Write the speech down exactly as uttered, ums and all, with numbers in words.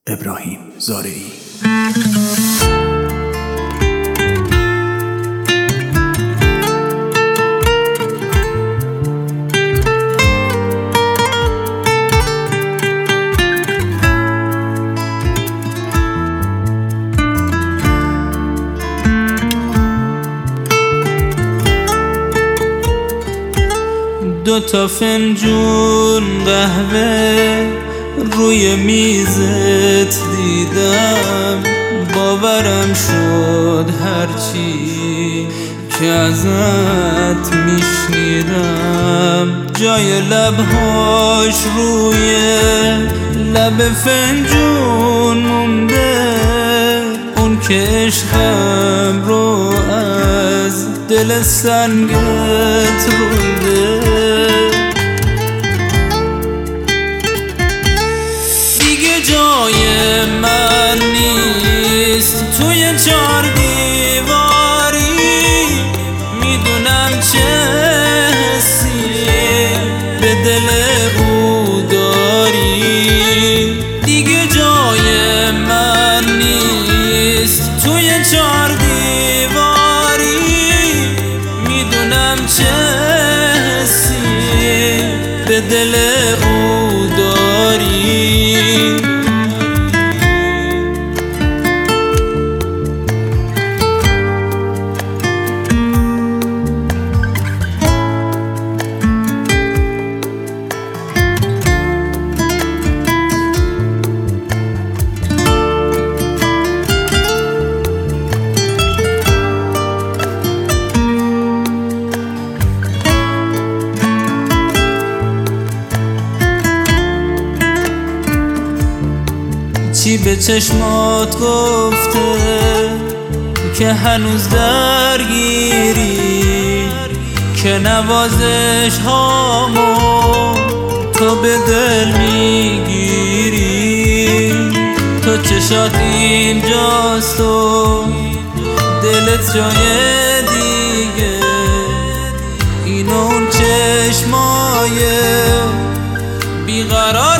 ابراهیم زارعی. دو تا فنجون قهوه روی میزت دیدم، باورم شد هرچی که ازت میشنیدم. جای لبهاش روی لب فنجون مونده، اون که عشقم رو از دل سنگت رونده. جای من نیست توی چار دیواری، میدونم چه حسی به دل او داری. دیگه جای من نیست توی چار دیواری، میدونم چه حسی به دل او داری. چی به چشمات گفته که هنوز درگیری، که نوازش هامو تو به دل میگیری. تو چشات اینجاست و دلت جای دیگه، این اون چشمای بیقرار